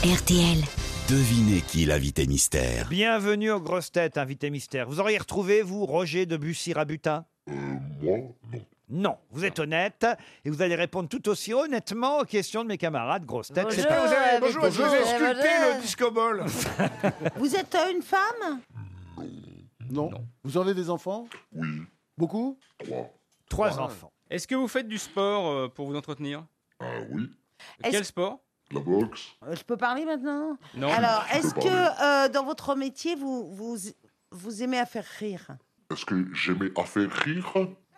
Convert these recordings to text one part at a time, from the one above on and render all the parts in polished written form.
RTL. Devinez qui l'invité mystère. Bienvenue aux grosses têtes, invité mystère. Vous auriez retrouvé, vous, Roger de Bussy-Rabutin? Moi, non. Non, vous êtes honnête et vous allez répondre tout aussi honnêtement aux questions de mes camarades grosses têtes. Bonjour. C'est pas- Bonjour, je vous ai sculpté bonjour. le disco ball. Vous êtes une femme? Non. Vous avez des enfants? Oui, Beaucoup? 3. Trois enfants. Est-ce que vous faites du sport pour vous entretenir? Ah oui, Est-ce- Quel sport? la boxe. Je peux parler maintenant? Non. Alors, Je est-ce peux que dans votre métier, vous aimez à faire rire? Est-ce que j'aimais à faire rire?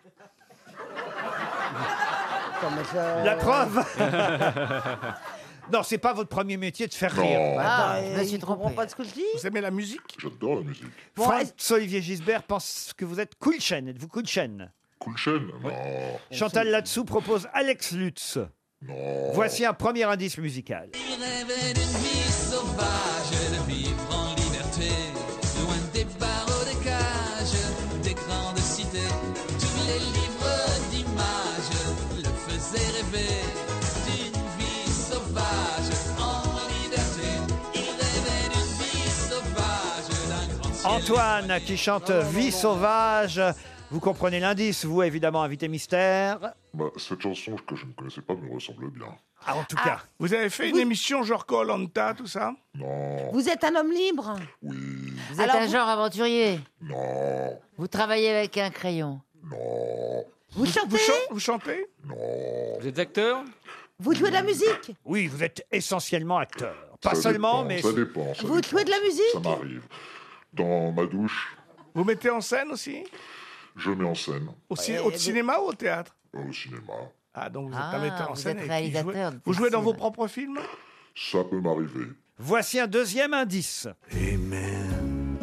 La preuve Non, c'est pas votre premier métier de faire rire. Non, Je me suis trompé. Pas de ce que je dis? Vous aimez la musique? j'adore la musique. Bon, Franz-Olivier Gisbert pense que vous êtes Kulchen. Êtes-vous Kulchen? Cool chaîne? Non, Chantal Latsou propose Alex Lutz. non. Voici un premier indice musical. Il rêvait d'une vie sauvage, de vivre en liberté, loin des barreaux, des cages, des grandes cités. Tous les livres d'images le faisaient rêver d'une vie sauvage en liberté. Il rêvait d'une vie sauvage, d'un grand ciel. Antoine qui chante Vie sauvage. Vous comprenez l'indice, vous, évidemment, invité mystère. Bah, cette chanson que je ne connaissais pas me ressemble bien. Ah, en tout cas. Vous avez fait une émission genre Koh-Lanta, tout ça? Non, vous êtes un homme libre? oui, Vous êtes Alors, un genre aventurier. non, Vous travaillez avec un crayon. non, Vous chantez? Vous chantez? non. Vous êtes acteur? Vous jouez de la musique? Oui, vous êtes essentiellement acteur. Pas Ça seulement, dépend, mais... Ça dépend. ça Vous dépend. jouez de la Ça musique? m'arrive. Dans ma douche, Vous mettez en scène aussi? je mets en scène. Au cinéma ou au théâtre? Au cinéma. Ah, donc vous êtes Ah, un metteur en vous scène. êtes et puis réalisateur de Vous jouez dans films. vos propres films? Ça peut m'arriver. Voici un deuxième indice. Amen.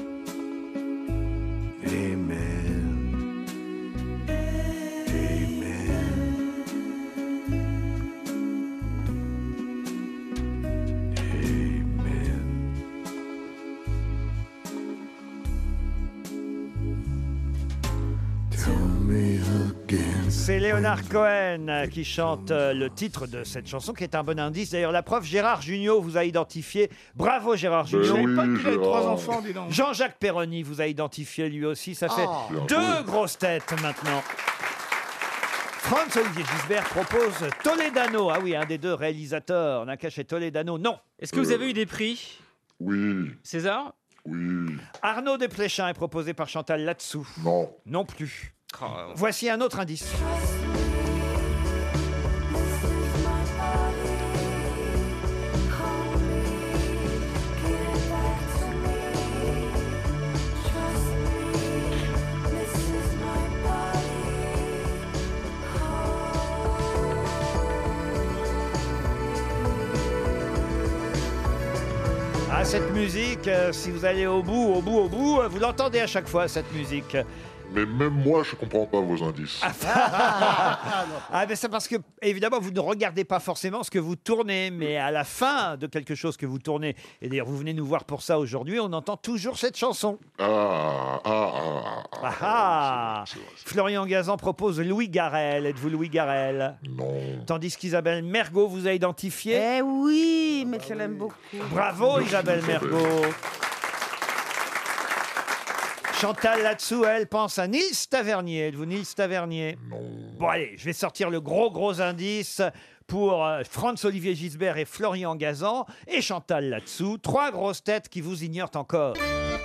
Amen. C'est Léonard Cohen qui chante le titre de cette chanson, qui est un bon indice. D'ailleurs, la preuve, Gérard Jugnot vous a identifié. Bravo, Gérard Ben Jugnot. Je savais pas oui, qu'il avait Gérard. 3 enfants, dis donc. Jean-Jacques Perroni vous a identifié lui aussi. Ça fait Bien deux joué. grosses têtes maintenant. Franz-Olivier Gisbert propose Toledano. Ah oui, un des deux réalisateurs. N'a caché Toledano. Non. Est-ce que vous avez eu des prix? Oui, César? oui, Arnaud Desplechin est proposé par Chantal Latsou. non. Non plus. Ah, Voici un autre indice. Ah, cette musique, si vous allez au bout, vous l'entendez à chaque fois, cette musique. Mais même moi, je comprends pas vos indices. Ah, mais c'est parce que, évidemment, vous ne regardez pas forcément ce que vous tournez, mais à la fin de quelque chose que vous tournez, et d'ailleurs, vous venez nous voir pour ça aujourd'hui, on entend toujours cette chanson. Ah. C'est vrai. Florian Gazan propose Louis Garrel. Êtes-vous Louis Garrel? Non. Tandis qu'Isabelle Mergo vous a identifié. Eh oui, mais je l'aime beaucoup. Bravo, Isabelle Mergo. Chantal Latsou, elle, pense à Nils Tavernier. Êtes-vous Nils Tavernier? Non. Bon, allez, je vais sortir le gros indice pour Franz-Olivier Gisbert et Florian Gazan et Chantal Latsou. Trois grosses têtes qui vous ignorent encore.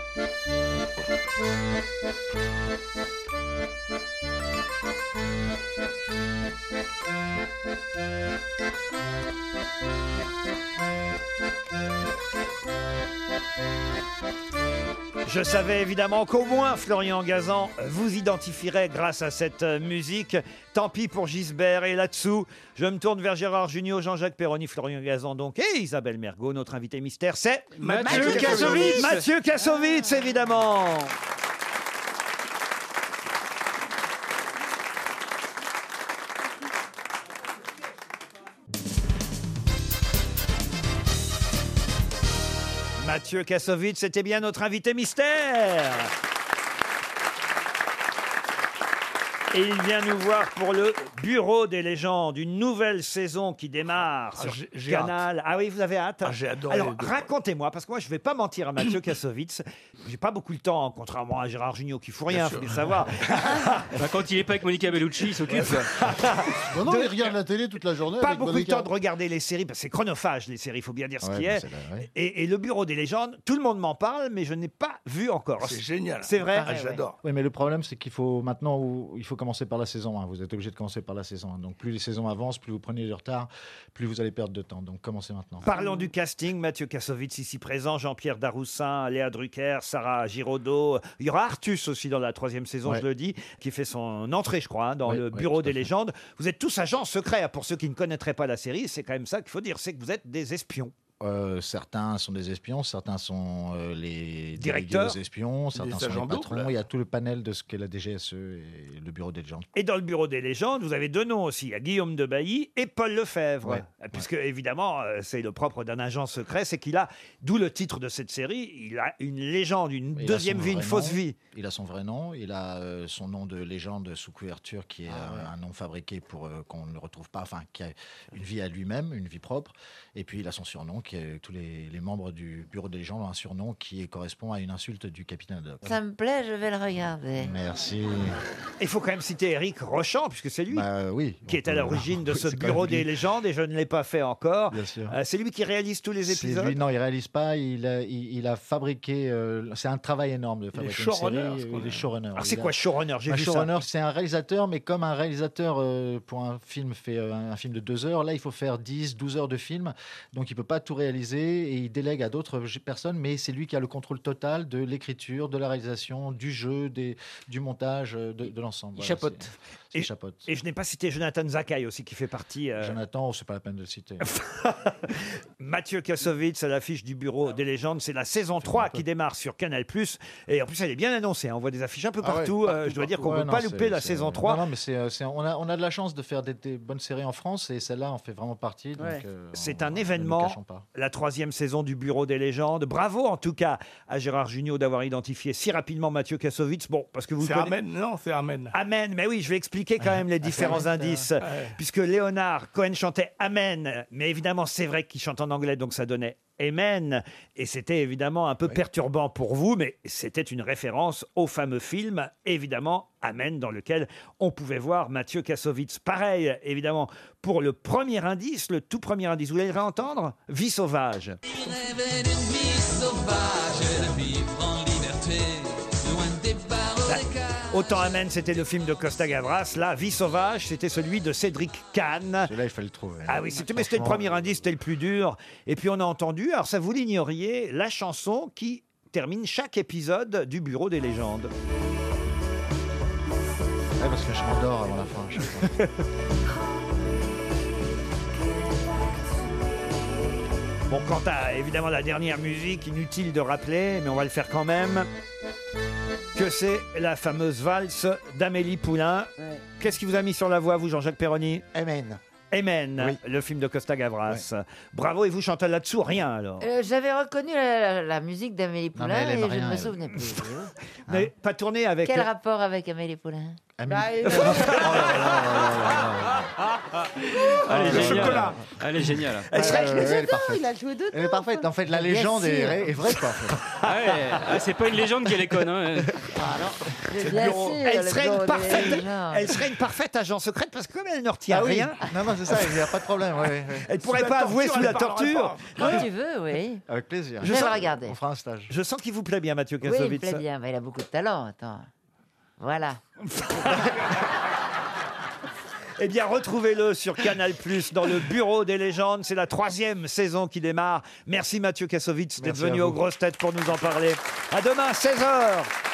Je savais évidemment qu'au moins Florian Gazan vous identifierait grâce à cette musique. Tant pis pour Gisbert et là-dessous. Je me tourne vers Gérard Jugnot, Jean-Jacques Perroni, Florian Gazan donc et Isabelle Mergo. Notre invité mystère, c'est Mathieu Kassovitz. Mathieu Kassovitz, évidemment. Mathieu Kassovitz, c'était bien notre invité mystère. Et il vient nous voir pour le Bureau des légendes, une nouvelle saison qui démarre sur j'ai Canal. Ah oui, vous avez hâte. J'ai adoré. Alors, les deux. racontez-moi, parce que moi, je ne vais pas mentir à Mathieu Kassovitz. J'ai pas beaucoup de temps, contrairement à Gérard Jugnot qui fout rien, faut le savoir. Bah, quand il est pas avec Monica Bellucci, il s'occupe. Non, non, il regarde la télé toute la journée. Pas avec beaucoup Monica. de temps de regarder les séries, parce que c'est chronophage, les séries, il faut bien dire ce Ouais, qui mais est. c'est là, ouais. Et le Bureau des légendes, tout le monde m'en parle, mais je n'ai pas vu encore. C'est génial. C'est vrai. Ah, j'adore. Oui, mais le problème, c'est qu'il faut maintenant, il faut commencer par la saison 1. Vous êtes obligé de commencer par la saison 1. Donc, plus les saisons avancent, plus vous prenez du retard, plus vous allez perdre de temps. Donc, commencez maintenant. Parlons du casting. Mathieu Kassovitz ici présent, Jean-Pierre Daroussin, Léa Drucker, Sarah Giraudot. Il y aura Artus aussi dans la 3e saison, Ouais. je le dis, qui fait son entrée, je crois, hein, dans Oui, le oui, Bureau tout à des fait. légendes. Vous êtes tous agents secrets. Pour ceux qui ne connaîtraient pas la série, c'est quand même ça qu'il faut dire, c'est que vous êtes des espions. Certains sont des espions, certains sont les Directeurs. délégués aux espions, certains sont agents les patrons. doubles. Il y a tout le panel de ce qu'est la DGSE et le Bureau des légendes. Et dans le Bureau des légendes, vous avez deux noms aussi. Il y a Guillaume de Bailly et Paul Lefebvre. Ouais. Puisque, évidemment, c'est le propre d'un agent secret, c'est qu'il a, d'où le titre de cette série, il a une légende, une Il a deuxième son vie, une vrai fausse nom. vie. Il a son vrai nom, il a son nom de légende sous couverture qui est un nom fabriqué pour qu'on ne le retrouve pas, enfin qui a une vie à lui-même, une vie propre. Et puis il a son surnom, qui est, tous les membres du Bureau des légendes ont un surnom qui correspond à une insulte du capitaine Haddock. Ça me plaît, je vais le regarder. Merci. Il faut quand même citer Éric Rochant, puisque c'est lui Bah oui. qui est à l'origine de Oui, ce c'est quand Bureau même des lui. légendes, et je ne l'ai pas fait encore. Bien sûr. C'est lui qui réalise tous les C'est épisodes. lui, non, il réalise pas. Il a fabriqué. C'est un travail énorme de fabriquer une showrunner, série. ce qu'on Il est dit. showrunner. Alors, Il c'est a- quoi showrunner? J'ai Un vu ça. showrunner, c'est un réalisateur, mais comme un réalisateur pour un film fait un film de 2 heures, là, il faut faire 10, 12 heures de film. Donc, il peut pas tout réaliser et il délègue à d'autres personnes, mais c'est lui qui a le contrôle total de l'écriture, de la réalisation, du jeu, du montage, de l'ensemble. Il Voilà, chapeaute. c'est Et- chapeaute. Et je n'ai pas cité Jonathan Zakaï aussi, qui fait partie. Jonathan, oh, c'est pas la peine de le citer. Mathieu Kassovitz à l'affiche du Bureau des légendes. C'est la saison 3 qui démarre sur Canal+. Et en plus, elle est bien annoncée, hein. On voit des affiches un peu Ah ouais, partout. partout, Je dois dire qu'on ne Ouais, peut non, pas c'est- louper la c'est- saison 3. Non, mais on a de la chance de faire des bonnes séries en France et celle-là en fait vraiment partie. donc, Ouais. C'est on- un ne le événement, cachons pas. la 3e saison du Bureau des légendes. Bravo en tout cas à Gérard Jugnot d'avoir identifié si rapidement Mathieu Kassovitz. Bon, parce que vous C'est connaissez... Amen. Non, c'est Amen. Amen, mais oui, je vais expliquer quand même les différents indices. Puisque Léonard Cohen chantait Amen, mais évidemment, c'est vrai qu'il chante en anglais, donc ça donnait Amen. Et c'était évidemment un peu perturbant pour vous, mais c'était une référence au fameux film, évidemment, Amen, dans lequel on pouvait voir Mathieu Kassovitz. Pareil, évidemment, pour le premier indice, le tout premier indice, vous voulez le réentendre? Vie sauvage. Il rêvait d'une vie sauvage, de vivre en liberté, loin des barreaux des cages. Autant Amen, c'était le film de Costa Gavras. Là, Vie sauvage, c'était celui de Cédric Kahn. Celui-là, il fallait le trouver. Ah oui, mais c'était le premier indice, c'était le plus dur. Et puis on a entendu, alors ça vous l'ignoriez, la chanson qui termine chaque épisode du Bureau des légendes. Ouais, parce que je m'endors avant la fin. à chaque fois. Bon, quant à évidemment la dernière musique, inutile de rappeler, mais on va le faire quand même, que c'est la fameuse valse d'Amélie Poulain. Ouais. Qu'est-ce qui vous a mis sur la voie, vous, Jean-Jacques Perroni? Amen. Amen, Oui. le film de Costa Gavras. Bravo, et vous chantez là-dessous, rien alors. J'avais reconnu la musique d'Amélie Non, mais Poulain elle et aime je ne rien, me elle. souvenais plus. Vous n'avez pas tourné avec... Quel rapport avec Amélie Poulain? Bah, Elle est Le géniale. chocolat. Elle est géniale. Elle serait- elle est parfaite. il a joué dedans. Elle est parfaite. En fait, la Bien légende sûr. est vraie, quoi. En fait. Ah ouais, c'est pas une légende qu'elle est conne. Hein. Bien sûr, Elle le serait, une Bureau des parfaite, légendes. elle serait une parfaite agent secrète parce que comme elle ne retient Ah oui. rien, Non, non, c'est ça. Il n'y a pas de problème. Ouais, ouais. elle ne pourrait Sous la pas avouer torture, sous la elle parlerait torture. pas. Quand tu veux, oui. Avec plaisir. Je vais le regarder. On fera un stage. Je sens qu'il vous plaît bien, Mathieu Oui, il me Kassovitz. plaît bien. Mais il a beaucoup de talent. Attends. Voilà. Eh bien, retrouvez-le sur Canal+, dans le Bureau des légendes. C'est la 3e saison qui démarre. Merci Mathieu Kassovitz d'être Merci à venu vous. aux grosses têtes pour nous en parler. À demain, 16h.